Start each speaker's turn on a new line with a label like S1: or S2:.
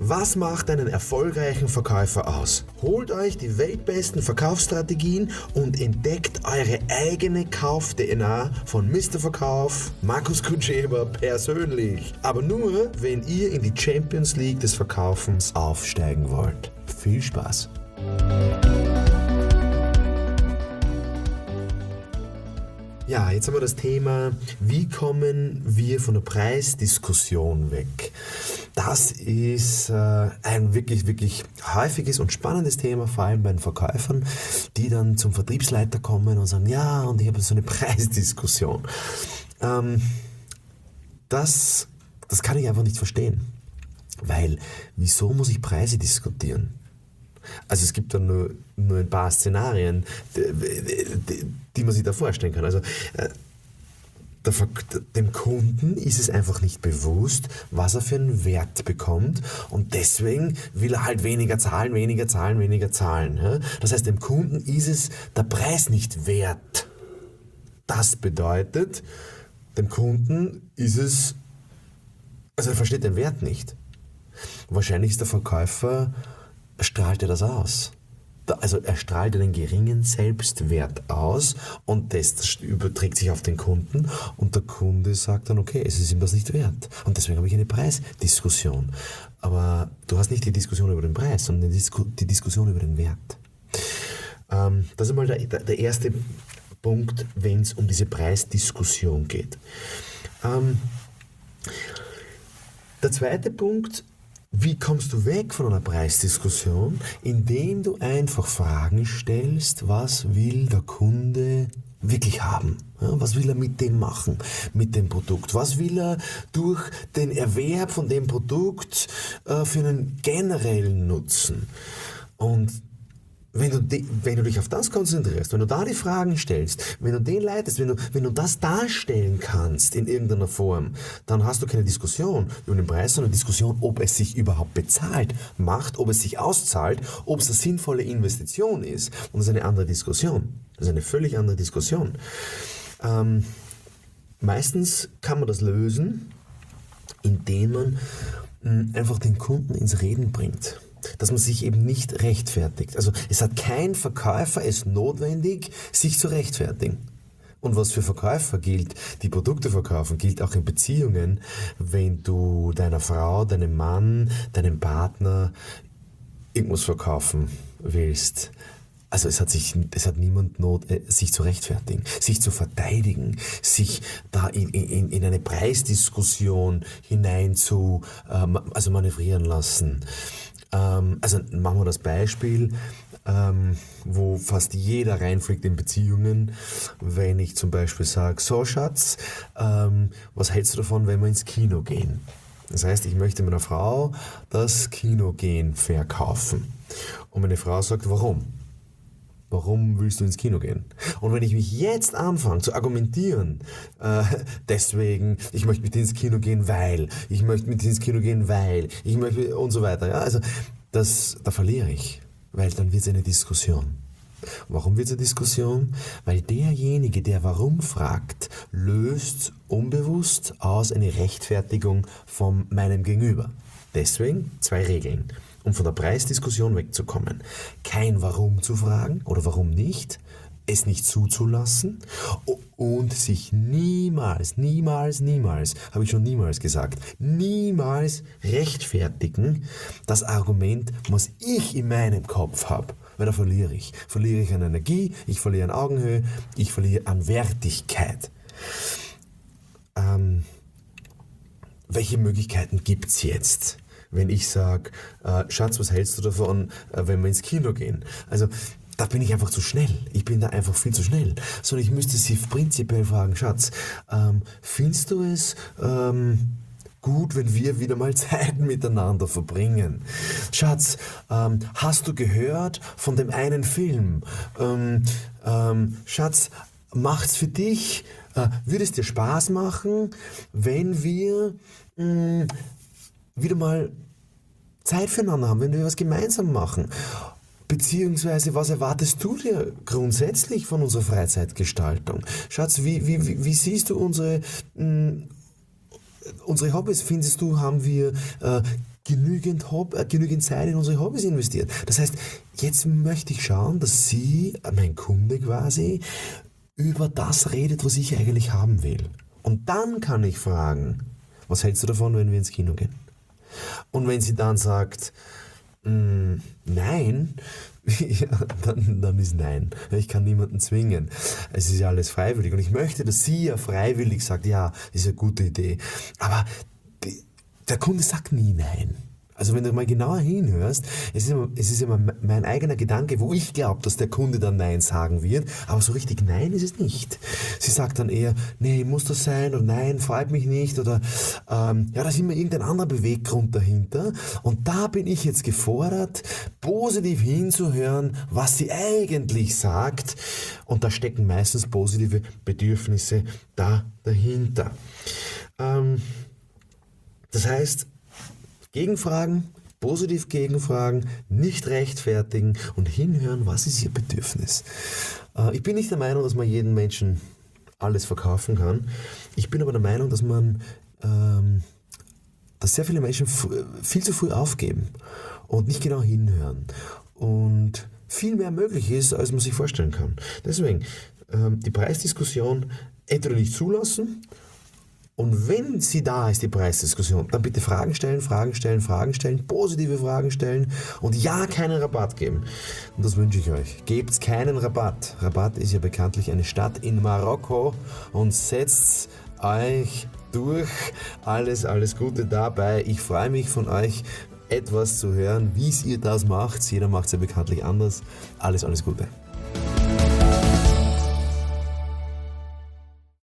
S1: Was macht einen erfolgreichen Verkäufer aus? Holt euch die weltbesten Verkaufsstrategien und entdeckt eure eigene Kauf-DNA von Mr. Verkauf, Markus Kutscheber persönlich. Aber nur, wenn ihr in die Champions League des Verkaufens aufsteigen wollt. Viel Spaß! Ja, jetzt haben wir das Thema, wie kommen wir von der Preisdiskussion weg? Das ist ein wirklich, wirklich häufiges und spannendes Thema, vor allem bei den Verkäufern, die dann zum Vertriebsleiter kommen und sagen, ja, und ich habe so eine Preisdiskussion. Das kann ich einfach nicht verstehen, weil wieso muss ich Preise diskutieren? Also es gibt dann nur ein paar Szenarien, die man sich da vorstellen kann. Also dem Kunden ist es einfach nicht bewusst, was er für einen Wert bekommt, und deswegen will er halt weniger zahlen. Ja? Das heißt, dem Kunden ist es der Preis nicht wert. Das bedeutet, dem Kunden ist es, also er versteht den Wert nicht. Wahrscheinlich ist der Verkäufer, strahlt er das aus. Also er strahlt einen geringen Selbstwert aus und das überträgt sich auf den Kunden und der Kunde sagt dann, okay, es ist ihm das nicht wert und deswegen habe ich eine Preisdiskussion. Aber du hast nicht die Diskussion über den Preis, sondern die Diskussion über den Wert. Das ist einmal der erste Punkt, wenn es um diese Preisdiskussion geht. Der zweite Punkt: Wie kommst du weg von einer Preisdiskussion? Indem du einfach Fragen stellst, was will der Kunde wirklich haben? Ja, was will er mit dem machen, mit dem Produkt? Was will er durch den Erwerb von dem Produkt für einen generellen Nutzen? Und wenn du dich auf das konzentrierst, wenn du da die Fragen stellst, wenn du den leitest, wenn du das darstellen kannst in irgendeiner Form, dann hast du keine Diskussion über den Preis, sondern eine Diskussion, ob es sich überhaupt bezahlt macht, ob es sich auszahlt, ob es eine sinnvolle Investition ist. Und das ist eine andere Diskussion. Das ist eine völlig andere Diskussion. Meistens kann man das lösen, indem man einfach den Kunden ins Reden bringt. Dass man sich eben nicht rechtfertigt. Also es hat kein Verkäufer es notwendig, sich zu rechtfertigen. Und was für Verkäufer gilt, die Produkte verkaufen, gilt auch in Beziehungen, wenn du deiner Frau, deinem Mann, deinem Partner irgendwas verkaufen willst. Also es hat niemand Not, sich zu rechtfertigen, sich zu verteidigen, sich da in eine Preisdiskussion hinein zu manövrieren lassen. Also machen wir das Beispiel, wo fast jeder reinfliegt in Beziehungen, wenn ich zum Beispiel sage, so Schatz, was hältst du davon, wenn wir ins Kino gehen? Das heißt, ich möchte meiner Frau das Kinogehen verkaufen. Und meine Frau sagt, warum? Warum willst du ins Kino gehen? Und wenn ich mich jetzt anfange zu argumentieren, deswegen, ich möchte mit dir ins Kino gehen, weil, ich möchte mit dir ins Kino gehen, weil, ich möchte und so weiter, ja, also da verliere ich, weil dann wird es eine Diskussion. Warum wird es eine Diskussion? Weil derjenige, der warum fragt, löst unbewusst aus eine Rechtfertigung von meinem Gegenüber. Deswegen 2 Regeln, um von der Preisdiskussion wegzukommen. Kein Warum zu fragen oder warum nicht, es nicht zuzulassen und sich niemals, habe ich schon niemals gesagt, niemals rechtfertigen, das Argument, was ich in meinem Kopf habe. Weil da verliere ich. Verliere ich an Energie, ich verliere an Augenhöhe, ich verliere an Wertigkeit. Welche Möglichkeiten gibt es jetzt, wenn ich sage, Schatz, was hältst du davon, wenn wir ins Kino gehen? Also da bin ich einfach zu schnell. Ich bin da einfach viel zu schnell. Sondern ich müsste sie prinzipiell fragen, Schatz, findest du es gut, wenn wir wieder mal Zeit miteinander verbringen? Schatz, hast du gehört von dem einen Film? Schatz, macht's für dich, würde es dir Spaß machen, wenn wir wieder mal Zeit füreinander haben, wenn wir was gemeinsam machen? Beziehungsweise, was erwartest du dir grundsätzlich von unserer Freizeitgestaltung? Schatz, wie siehst du unsere Hobbys? Findest du, haben wir genügend Zeit in unsere Hobbys investiert. Das heißt, jetzt möchte ich schauen, dass sie, mein Kunde quasi, über das redet, was ich eigentlich haben will. Und dann kann ich fragen, was hältst du davon, wenn wir ins Kino gehen? Und wenn sie dann sagt, nein, ja, dann ist nein. Ich kann niemanden zwingen. Es ist ja alles freiwillig. Und ich möchte, dass sie ja freiwillig sagt, ja, ist eine gute Idee. Aber der Kunde sagt nie nein. Also wenn du mal genauer hinhörst, es ist immer mein eigener Gedanke, wo ich glaube, dass der Kunde dann Nein sagen wird, aber so richtig Nein ist es nicht. Sie sagt dann eher, nee, muss das sein oder nein, freut mich nicht oder ja, da ist immer irgendein anderer Beweggrund dahinter und da bin ich jetzt gefordert, positiv hinzuhören, was sie eigentlich sagt und da stecken meistens positive Bedürfnisse dahinter. Das heißt, gegenfragen, positiv gegenfragen, nicht rechtfertigen und hinhören, was ist ihr Bedürfnis. Ich bin nicht der Meinung, dass man jedem Menschen alles verkaufen kann. Ich bin aber der Meinung, dass sehr viele Menschen viel zu früh aufgeben und nicht genau hinhören und viel mehr möglich ist, als man sich vorstellen kann. Deswegen die Preisdiskussion entweder nicht zulassen. Und wenn sie da ist, die Preisdiskussion, dann bitte Fragen stellen, positive Fragen stellen und ja, keinen Rabatt geben. Und das wünsche ich euch. Gebt keinen Rabatt. Rabat ist ja bekanntlich eine Stadt in Marokko und setzt euch durch. Alles Gute dabei. Ich freue mich von euch etwas zu hören, wie ihr das macht. Jeder macht es ja bekanntlich anders. Alles Gute.